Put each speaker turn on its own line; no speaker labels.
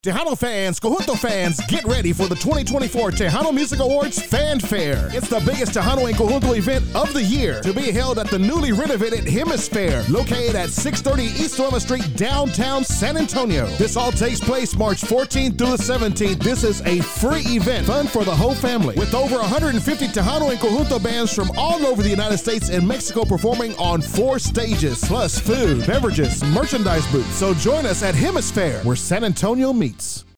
Tejano fans, Conjunto fans, get ready for the 2024 Tejano Music Awards Fanfare. It's the biggest Tejano and Conjunto event of the year to be held at the newly renovated Hemisphere, located at 630 East 11th Street, downtown San Antonio. This all takes place March 14th through the 17th. This is a free event, fun for the whole family, with over 150 Tejano and Conjunto bands from all over the United States and Mexico performing on 4 stages, plus food, beverages, merchandise booths. So join us at Hemisphere, where San Antonio meets.